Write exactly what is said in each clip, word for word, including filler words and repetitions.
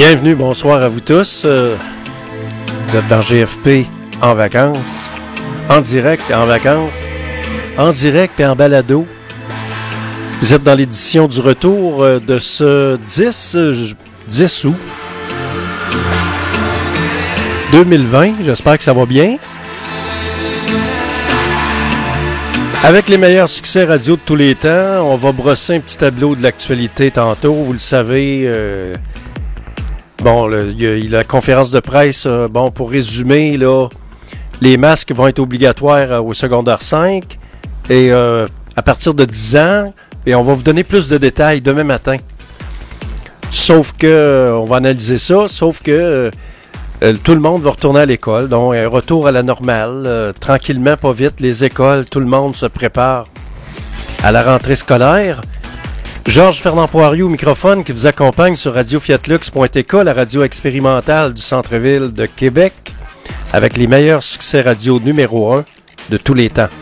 Bienvenue, bonsoir à vous tous. Euh, vous êtes dans G F P en vacances, en direct en vacances, en direct et en balado. Vous êtes dans l'édition du retour de ce dix août deux mille vingt. J'espère que ça va bien. Avec les meilleurs succès radio de tous les temps, on va brosser un petit tableau de l'actualité tantôt. Vous le savez, euh, bon, il y a la conférence de presse, euh, bon, pour résumer, là, les masques vont être obligatoires euh, au secondaire cinq et euh, à partir de dix ans, et on va vous donner plus de détails demain matin. Sauf que, euh, on va analyser ça, sauf que euh, Euh, tout le monde va retourner à l'école, donc un retour à la normale, euh, tranquillement, pas vite, les écoles, tout le monde se prépare à la rentrée scolaire. Georges Fernand Poirier au microphone qui vous accompagne sur radio fiat lux point t k, la radio expérimentale du centre-ville de Québec, avec les meilleurs succès radio numéro un de tous les temps.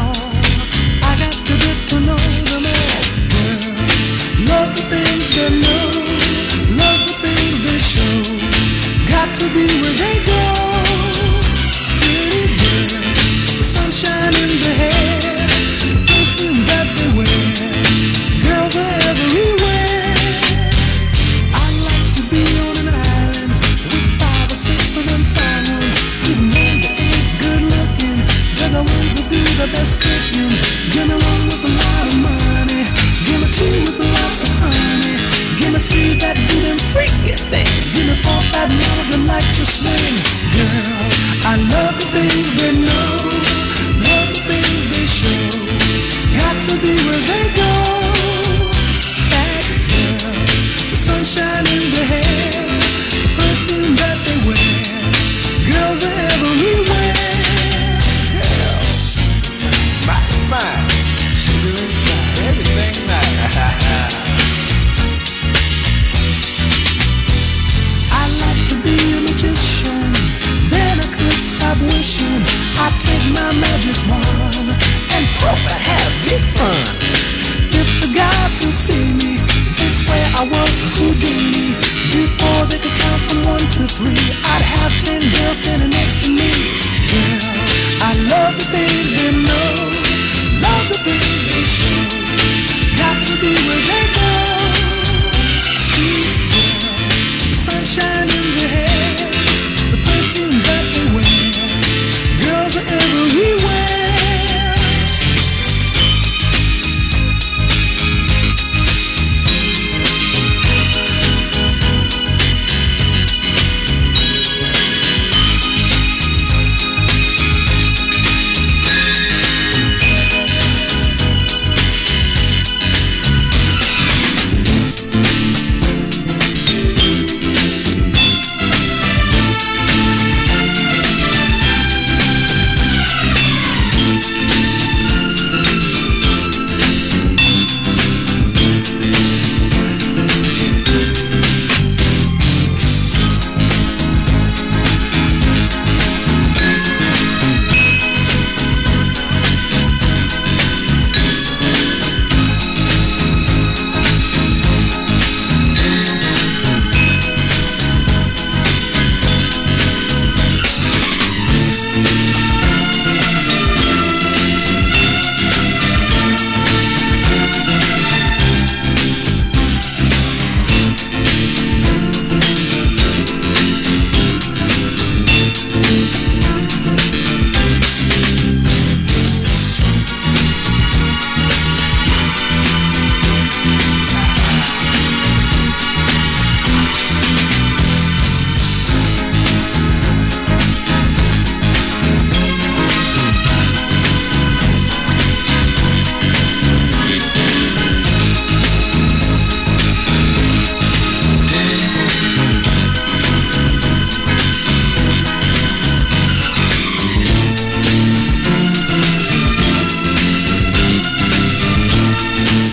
Love the things that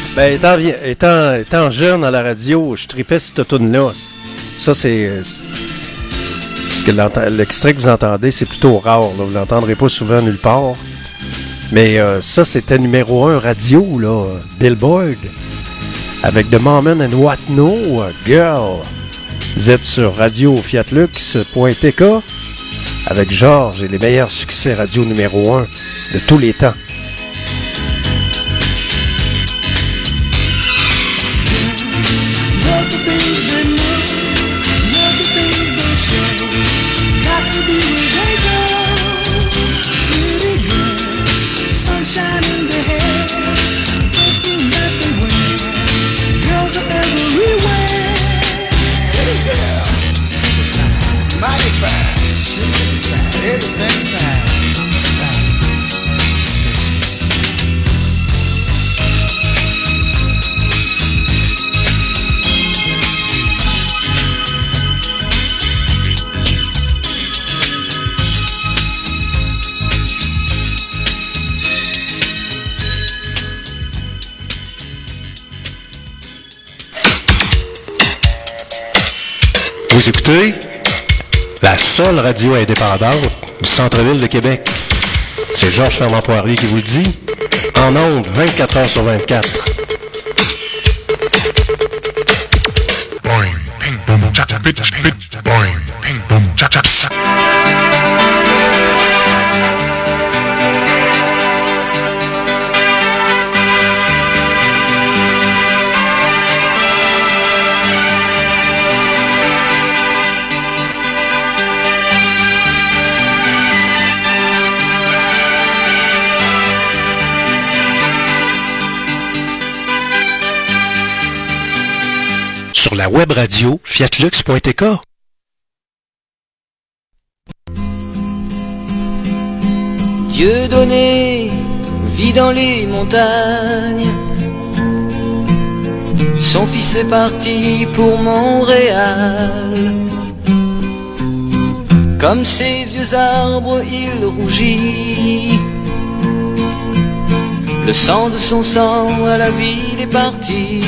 Ben, étant, étant, étant jeune à la radio, je tripais cette tune-là. Ça, c'est... c'est que l'extrait que vous entendez, c'est plutôt rare. Là. Vous l'entendrez pas souvent nulle part. Mais euh, ça, c'était numéro un radio, là. Billboard. Avec The Moment and What No, Girl. Vous êtes sur radio fiat lux point t k avec Georges et les meilleurs succès radio numéro un de tous les temps. Vous écoutez la seule radio indépendante du centre-ville de Québec. C'est Georges Fernand Poirier qui vous le dit, en ondes vingt-quatre heures sur vingt-quatre. Boing, ping, boom, cha cha bitch, bitch, boing, ping, boom, cha cha. Sur la web radio fiat lux point t k. Dieu donné, vit dans les montagnes. Son fils est parti pour Montréal. Comme ces vieux arbres, il rougit. Le sang de son sang à la ville est parti.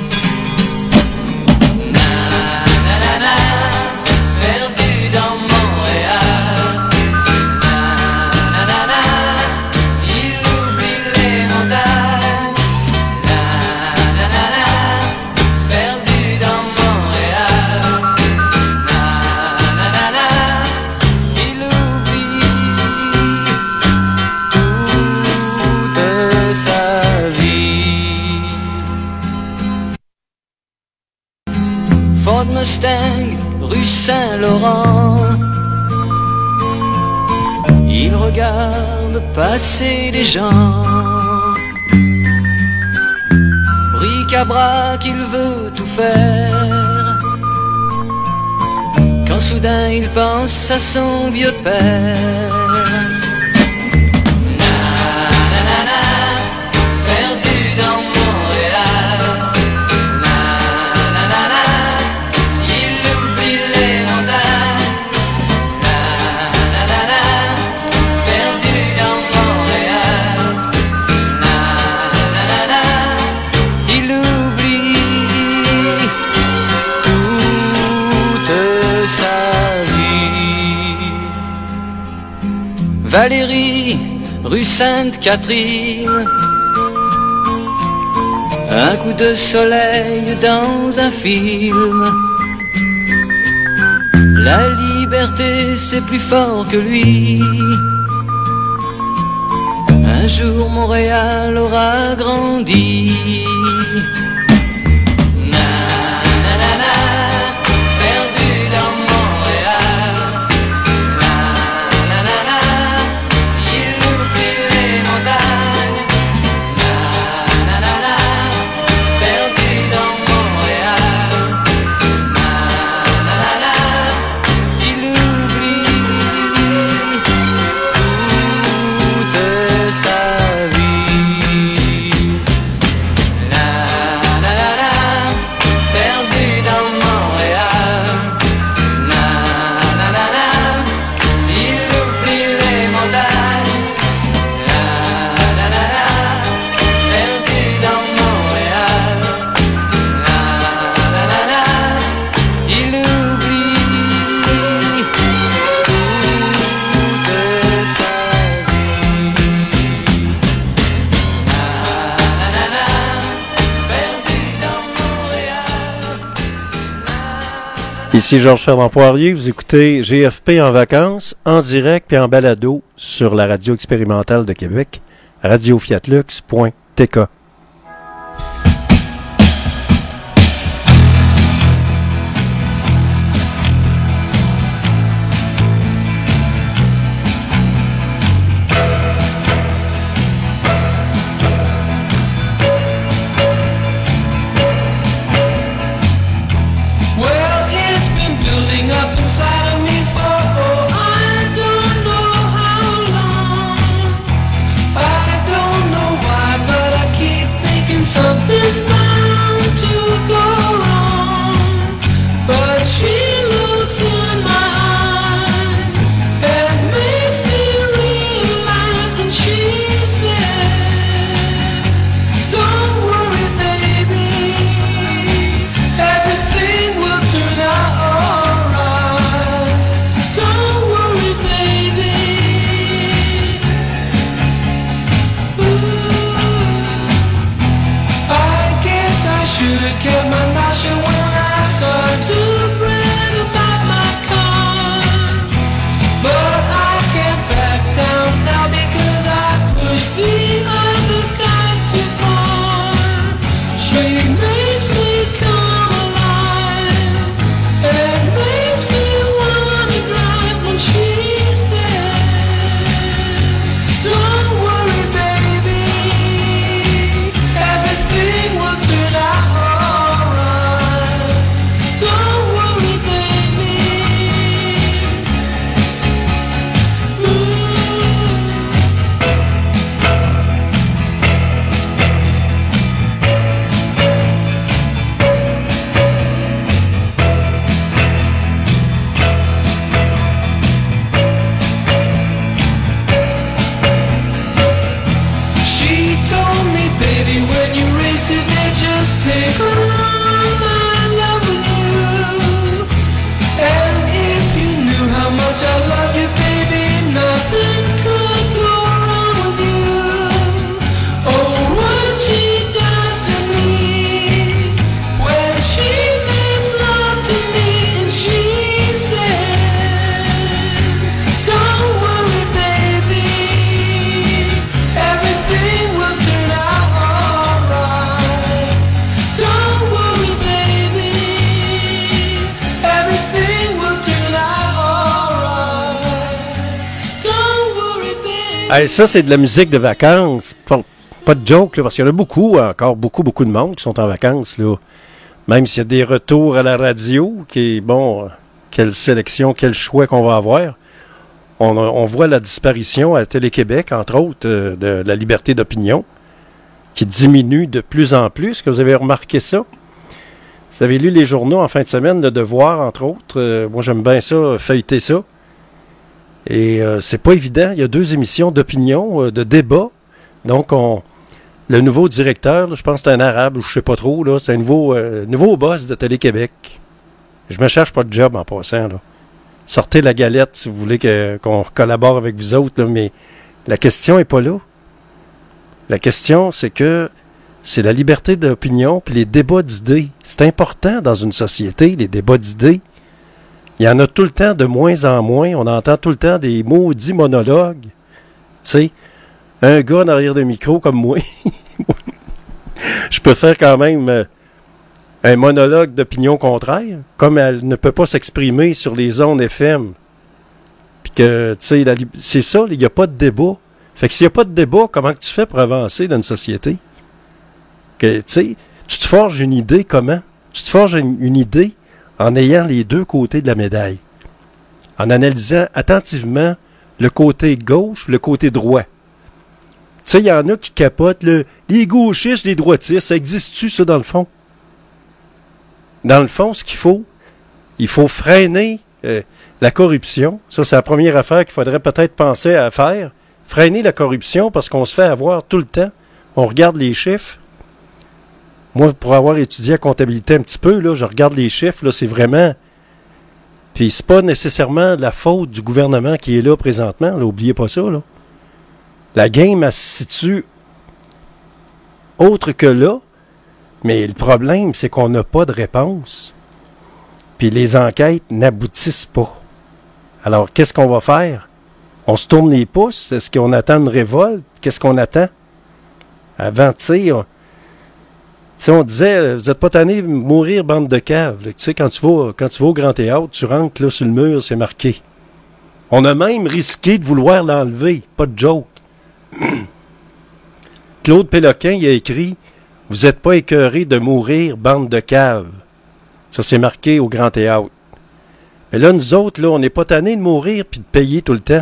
Mustang, rue Saint-Laurent. Il regarde passer les gens. Bric-à-brac, il veut tout faire. Quand soudain il pense à son vieux père. Valérie, rue Sainte-Catherine. Un coup de soleil dans un film. La liberté c'est plus fort que lui. Un jour Montréal aura grandi. Ici Georges Fernand Poirier, vous écoutez G F P en vacances, en direct et en balado sur la radio expérimentale de Québec, radio fiat lux point t k. Something's bound to go wrong, but she looks in my eyes and makes me realize when she said, don't worry baby, everything will turn out alright. Don't worry baby. Ooh. Should've kept my mouth shut when I started to brag about my car, but I can't back down now because I pushed the other guys too far. She makes me come alive and makes me wanna drive when she said, don't worry baby, everything will turn out. Take all my love with you, and if you knew how much I love you, baby, nothing could go wrong with you. Oh, what she does to me when she makes love to me and she said, don't worry baby, everything will turn out alright. Don't worry baby, everything will turn out alright. Don't worry baby. Hey, ça, c'est de la musique de vacances. Pas, pas de joke, là, parce qu'il y en a beaucoup, encore beaucoup, beaucoup de monde qui sont en vacances, là. Même s'il y a des retours à la radio, qui est, bon, euh, quelle sélection, quel choix qu'on va avoir. On, on voit la disparition à Télé-Québec, entre autres, euh, de, de la liberté d'opinion, qui diminue de plus en plus. Est-ce que vous avez remarqué ça? Vous avez lu les journaux en fin de semaine, Le Devoir, entre autres. Euh, moi, j'aime bien ça, feuilleter ça. Et euh, c'est pas évident. Il y a deux émissions d'opinion, euh, de débat. Donc, on, le nouveau directeur, là, je pense que c'est un arabe, ou je sais pas trop, là, c'est un nouveau, euh, nouveau boss de Télé-Québec. Je me cherche pas de job en passant, là. Sortez la galette si vous voulez que, qu'on collabore avec vous autres, là, mais la question est pas là. La question, c'est que c'est la liberté d'opinion puis les débats d'idées. C'est important dans une société, les débats d'idées. Il y en a tout le temps de moins en moins. On entend tout le temps des maudits monologues. Tu sais, un gars derrière le micro comme moi, je peux faire quand même euh, un monologue d'opinion contraire, comme elle ne peut pas s'exprimer sur les ondes F M. Puis que, tu sais, la, c'est ça, il n'y a pas de débat. Fait que s'il n'y a pas de débat, comment que tu fais pour avancer dans une société? Que, tu sais, tu te forges une idée comment? Tu te forges une, une idée en ayant les deux côtés de la médaille. En analysant attentivement le côté gauche, le côté droit. Tu sais, il y en a qui capotent, le, les gauchistes, les droitistes, ça existe-tu, ça, dans le fond? Dans le fond, ce qu'il faut, il faut freiner euh, la corruption. Ça, c'est la première affaire qu'il faudrait peut-être penser à faire. Freiner la corruption parce qu'on se fait avoir tout le temps. On regarde les chiffres. Moi, pour avoir étudié la comptabilité un petit peu, là, je regarde les chiffres, là, c'est vraiment... Puis c'est pas nécessairement de la faute du gouvernement qui est là présentement, là, oubliez pas ça, là. La game, elle se situe autre que là, mais le problème, c'est qu'on n'a pas de réponse. puis les enquêtes n'aboutissent pas. Alors, qu'est-ce qu'on va faire? On se tourne les pouces? Est-ce qu'on attend une révolte? Qu'est-ce qu'on attend? Avant, tu sais, on, on disait, vous n'êtes pas tanné de mourir, bande de caves. Tu sais, quand tu vas, quand tu vas au Grand Théâtre, tu rentres là sur le mur, c'est marqué. On a même risqué de vouloir l'enlever. Pas de joke. Claude Péloquin, il a écrit « Vous n'êtes pas écœurés de mourir, bande de caves. » Ça, c'est marqué au Grand Théâtre. Mais là, nous autres, là, on n'est pas tannés de mourir puis de payer tout le temps.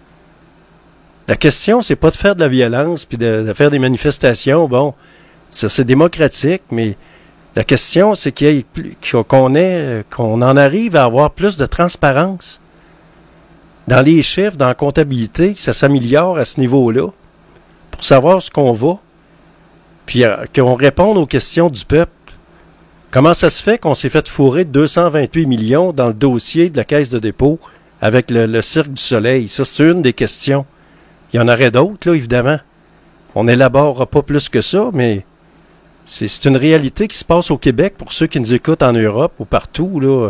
La question, c'est pas de faire de la violence puis de, de faire des manifestations. Bon, ça, c'est démocratique, mais la question, c'est qu'il y ait plus, qu'on ait, qu'on en arrive à avoir plus de transparence dans les chiffres, dans la comptabilité, que ça s'améliore à ce niveau-là, pour savoir ce qu'on va, puis euh, qu'on réponde aux questions du peuple. Comment ça se fait qu'on s'est fait fourrer deux cent vingt-huit millions dans le dossier de la Caisse de dépôt avec le, le Cirque du Soleil? Ça, c'est une des questions. Il y en aurait d'autres, là, évidemment. On n'élaborera pas plus que ça, mais c'est, c'est une réalité qui se passe au Québec pour ceux qui nous écoutent en Europe ou partout, là.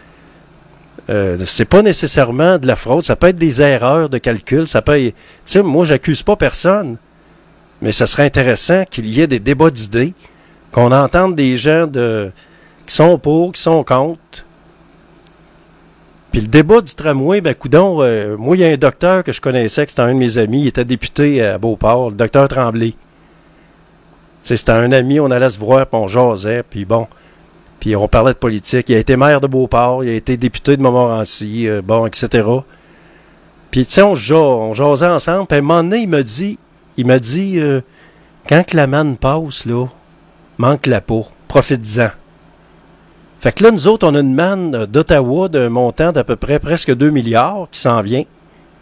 Euh, c'est pas nécessairement de la fraude, ça peut être des erreurs de calcul, ça peut être... Tu sais, moi, j'accuse pas personne, mais ça serait intéressant qu'il y ait des débats d'idées, qu'on entende des gens de qui sont pour, qui sont contre. Puis le débat du tramway, ben coudonc, euh, moi, il y a un docteur que je connaissais, que c'était un de mes amis, il était député à Beauport, le docteur Tremblay. Tu sais, c'était un ami, on allait se voir, puis on jasait, puis bon... Puis on parlait de politique. Il a été maire de Beauport, il a été député de Montmorency, euh, bon, et cetera. Puis tu sais, on, jas, on jasait ensemble. Puis à un moment donné, il m'a dit, il m'a dit, euh, quand que la manne passe, là, manque la peau, profite-en. Fait que là, nous autres, on a une manne d'Ottawa d'un montant d'à peu près presque deux milliards qui s'en vient.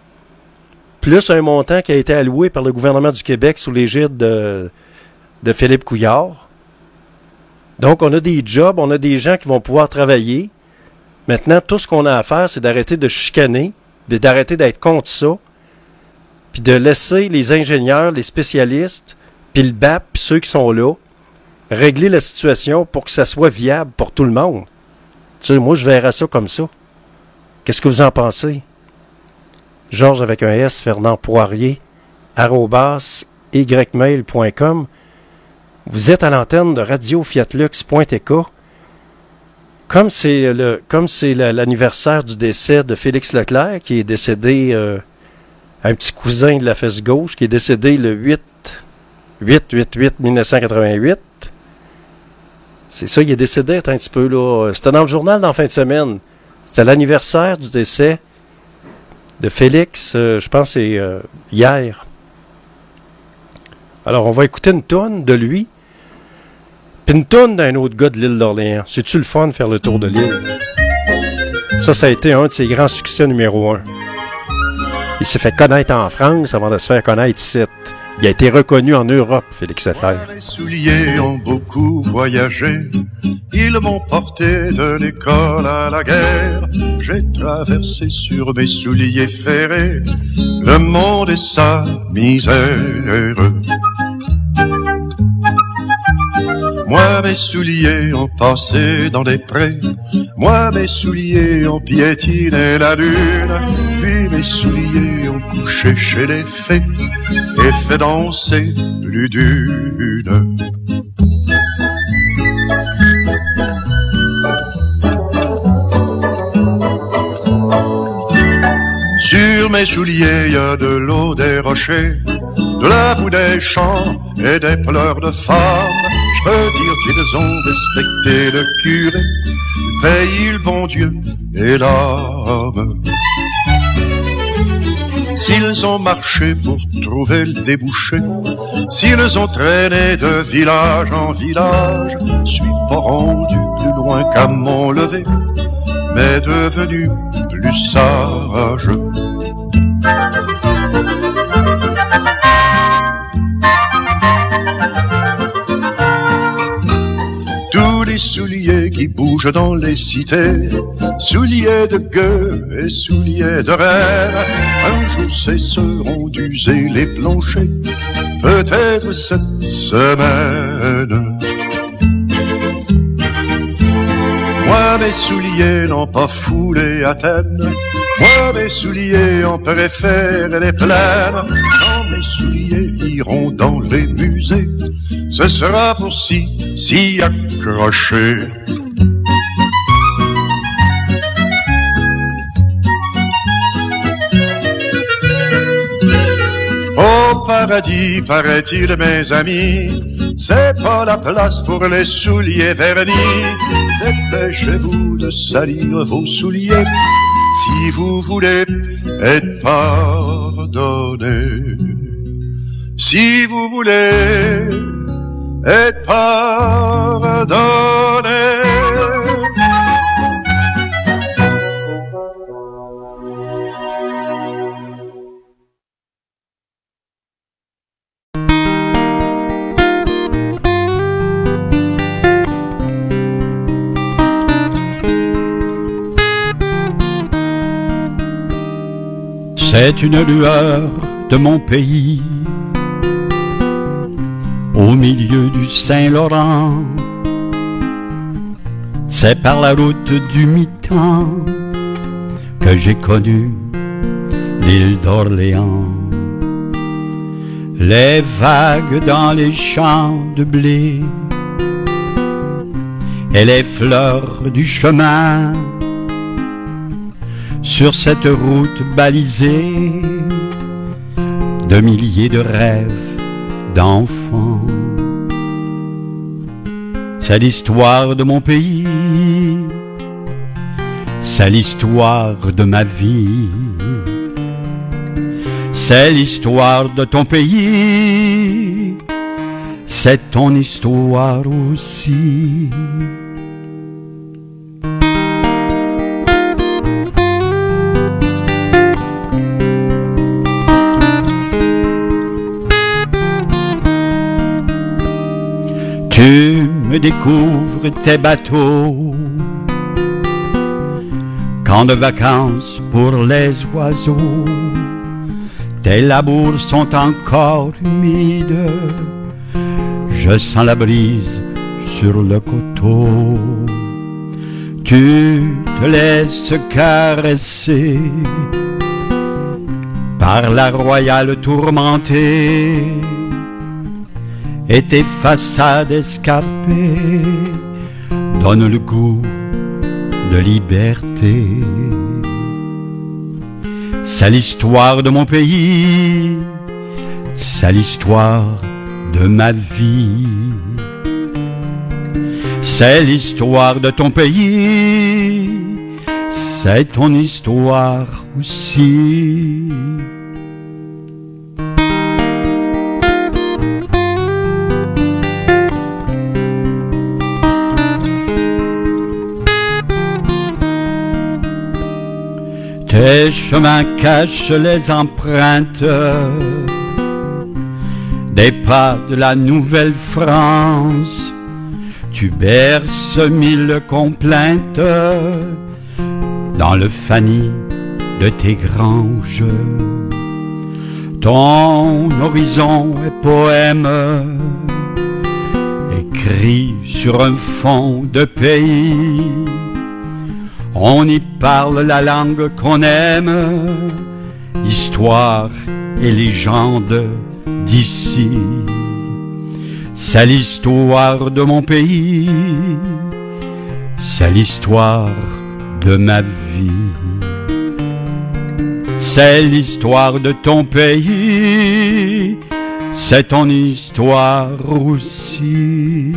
Plus un montant qui a été alloué par le gouvernement du Québec sous l'égide de, de Philippe Couillard. Donc, on a des jobs, on a des gens qui vont pouvoir travailler. Maintenant, tout ce qu'on a à faire, c'est d'arrêter de chicaner, d'arrêter d'être contre ça, puis de laisser les ingénieurs, les spécialistes, puis le B A P, puis ceux qui sont là, régler la situation pour que ça soit viable pour tout le monde. Tu sais, moi, je verrais ça comme ça. Qu'est-ce que vous en pensez? Georges avec un S, Fernand Poirier, arobase, ymail point com. Vous êtes à l'antenne de radio fiat lux point t k. Comme c'est le, comme c'est le, l'anniversaire du décès de Félix Leclerc, qui est décédé, euh, un petit cousin de la fesse gauche, qui est décédé le huit huit huit huit mille neuf cent quatre-vingt-huit. C'est ça, il est décédé un petit peu, là. C'était dans le journal dans la fin de semaine. C'était l'anniversaire du décès de Félix, euh, je pense que c'est euh, hier. Alors, on va écouter une toune de lui. Puis une toune d'un autre gars de l'île d'Orléans. C'est-tu le fun de faire le tour de l'île? Ça, ça a été un de ses grands succès numéro un. Il s'est fait connaître en France avant de se faire connaître ici. Il a été reconnu en Europe, Félix Leclerc. Mes souliers ont beaucoup voyagé. Ils m'ont porté de l'école à la guerre. J'ai traversé sur mes souliers ferrés le monde et sa misère. Moi, mes souliers ont passé dans des prés. Moi, mes souliers ont piétiné la lune. Puis mes souliers ont couché chez les fées et fait danser plus d'une. Sur mes souliers, y a de l'eau des rochers, de la boue des champs et des pleurs de femmes. Je peux dire qu'ils ont respecté le curé, le pays, le bon Dieu et l'âme. S'ils ont marché pour trouver le débouché, s'ils ont traîné de village en village, je suis pas rendu plus loin qu'à mon lever, mais devenu plus sage. Tous les souliers qui bougent dans les cités, souliers de gueux et souliers de reine, un jour cesseront d'user les planchers, peut-être cette semaine. Moi mes souliers n'ont pas foulé Athènes, moi mes souliers en préfèrent les plaines. Quand mes souliers iront dans les musées, ce sera pour s'y, s'y accrocher. Au paradis, paraît-il, mes amis, c'est pas la place pour les souliers vernis. Dépêchez-vous de salir vos souliers si vous voulez être pardonné. Si vous voulez être pardonné. C'est une lueur de mon pays, au milieu du Saint-Laurent. C'est par la route du mi-temps que j'ai connu l'île d'Orléans. Les vagues dans les champs de blé et les fleurs du chemin. Sur cette route balisée de milliers de rêves d'enfants. C'est l'histoire de mon pays, c'est l'histoire de ma vie, c'est l'histoire de ton pays, c'est ton histoire aussi. Tu me découvres tes bateaux, camps de vacances pour les oiseaux. Tes labours sont encore humides, je sens la brise sur le coteau. Tu te laisses caresser par la royale tourmentée, et tes façades escarpées donnent le goût de liberté. C'est l'histoire de mon pays, c'est l'histoire de ma vie, c'est l'histoire de ton pays, c'est ton histoire aussi. Tes chemins cachent les empreintes des pas de la Nouvelle-France. Tu berces mille complaintes dans le fanny de tes granges. Ton horizon est poème, écrit sur un fond de pays. On y parle la langue qu'on aime, histoire et légende d'ici. C'est l'histoire de mon pays, c'est l'histoire de ma vie. C'est l'histoire de ton pays, c'est ton histoire aussi.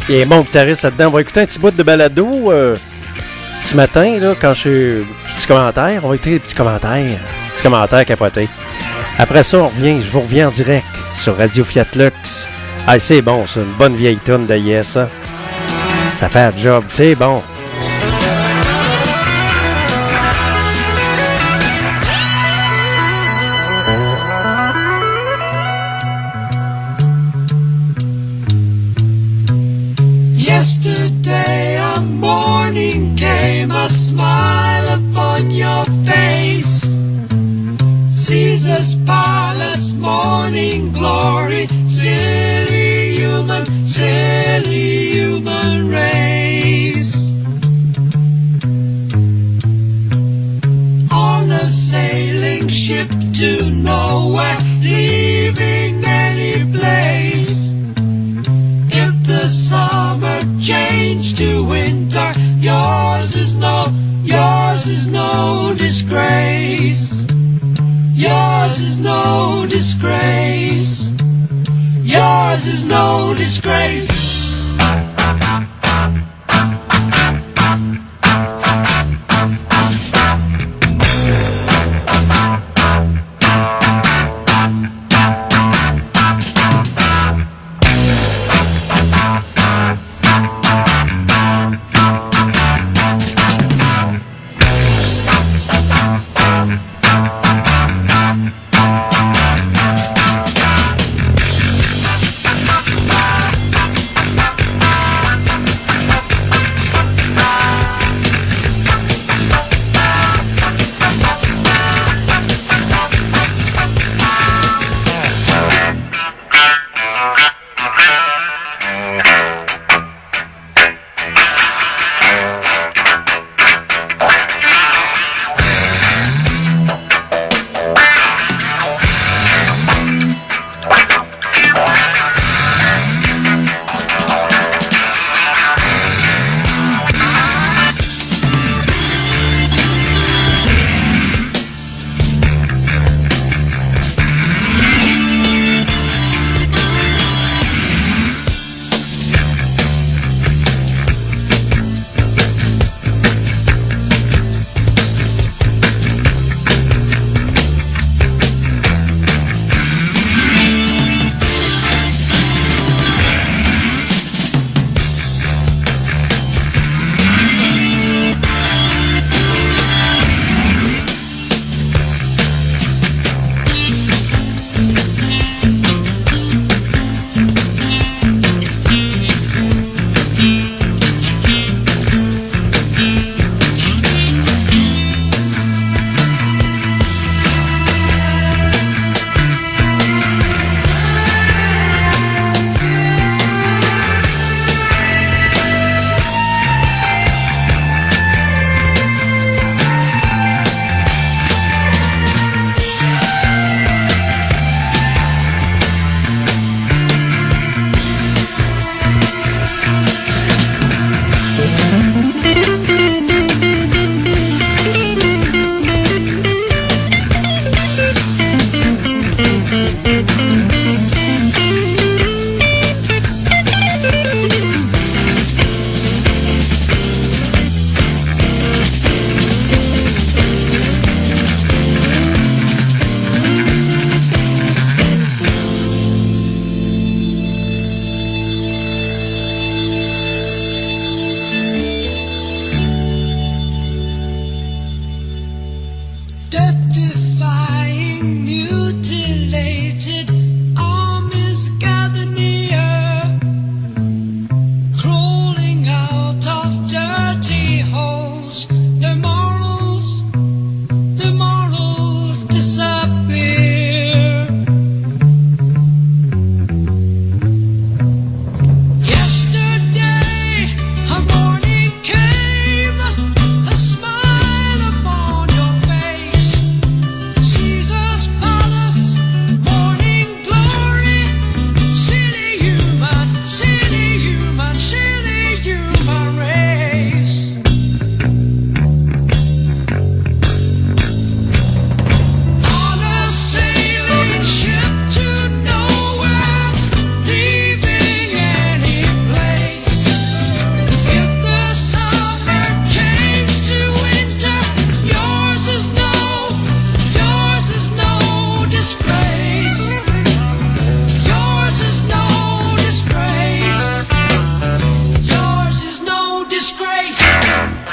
Il y a un bon guitariste là-dedans. On va écouter un petit bout de balado euh, ce matin, là, quand je suis... Petit commentaire. On va écouter des petits commentaires. Petits commentaires capotés. Après ça, on revient. Je vous reviens en direct sur Radio Fiat Lux. Ah, c'est bon, c'est une bonne vieille tune de Yes, ça. Ça fait un job, c'est bon. Yesterday a morning came, a smile upon your face. Caesar's palace, morning glory, silly human, silly human race. On a sailing ship to nowhere, leaving any place. If the summer changed to winter, yours is no, yours is no disgrace. Yours is no disgrace. Yours is no disgrace.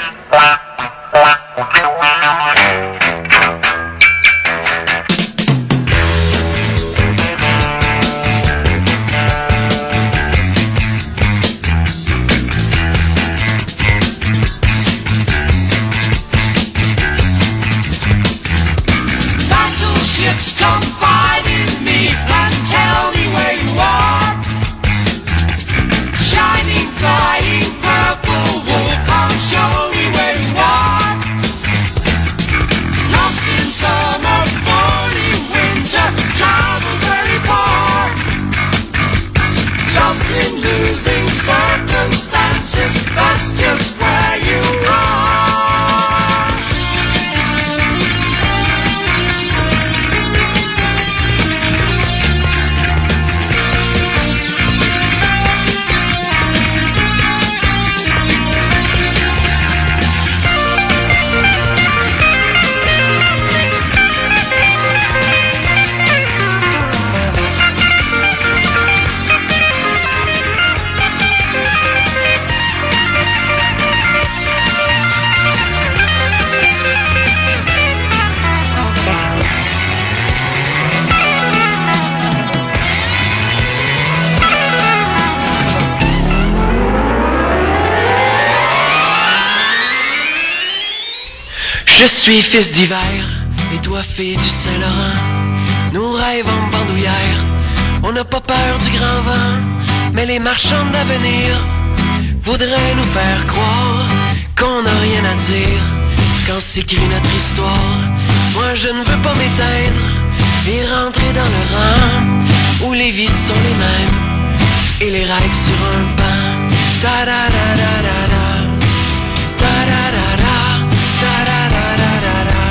Je suis fils d'hiver, et toi fille du Saint-Laurent. Nous rêvons en bandoulière, on n'a pas peur du grand vent. Mais les marchands d'avenir voudraient nous faire croire qu'on n'a rien à dire quand s'écrit notre histoire. Moi je ne veux pas m'éteindre et rentrer dans le rang où les vies sont les mêmes et les rêves sur un banc. Ta da da da da da, ta da da da, ta da da da da da,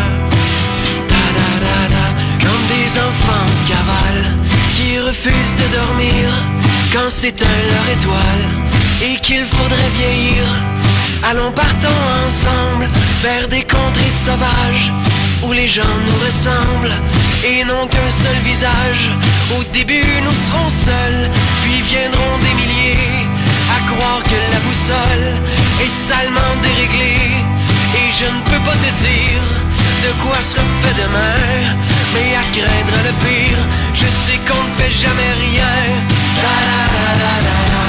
ta da da da. Comme des enfants en cavale qui refusent de dormir quand s'éteint leur étoile et qu'il faudrait vieillir. Allons partons ensemble vers des contrées sauvages où les gens nous ressemblent et n'ont qu'un seul visage. Au début nous serons seuls, puis viendront des milliers à croire que la boussole est salement déréglée. Et je ne peux pas te dire de quoi sera fait demain, mais à craindre le pire, je sais qu'on ne fait jamais rien. Ta da da da da da,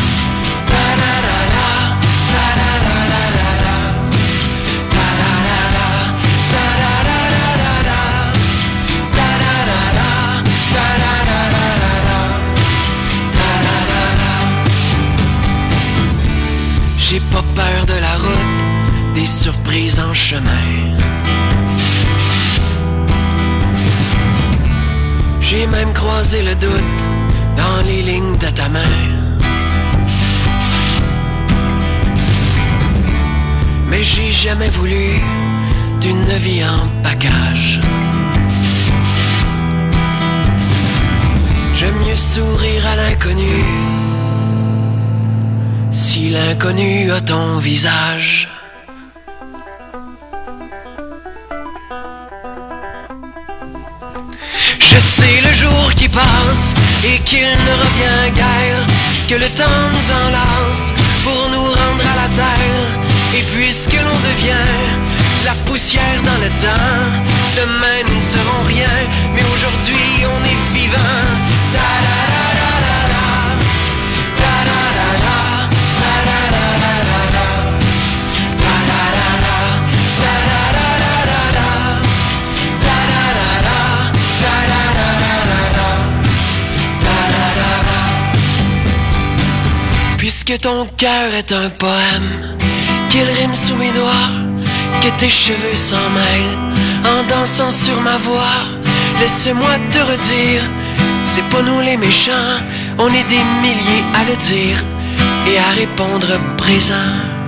ta da da da, ta da da da da da, ta da da da, ta da da da da da, ta da da da, ta da da da da da, ta da da da. J'ai pas peur de la route, des surprises en chemin. J'ai même croisé le doute dans les lignes de ta main. Mais j'ai jamais voulu d'une vie en bagage. J'aime mieux sourire à l'inconnu si l'inconnu a ton visage. Je sais le jour qui passe et qu'il ne revient guère, que le temps nous enlace pour nous rendre à la terre. Et puisque l'on devient la poussière dans le temps, demain nous ne serons rien, mais aujourd'hui on est vivant. Ta da da da da da, ta da da da, ta da da da da da, ta da da da, ta da da da da da, ta da da da, ta da da da da, ta da da da. Puisque ton cœur est un poème, qu'il rime sous mes doigts, que tes cheveux s'en mêlent en dansant sur ma voix. Laisse-moi te redire, c'est pas nous les méchants, on est des milliers à le dire et à répondre présent.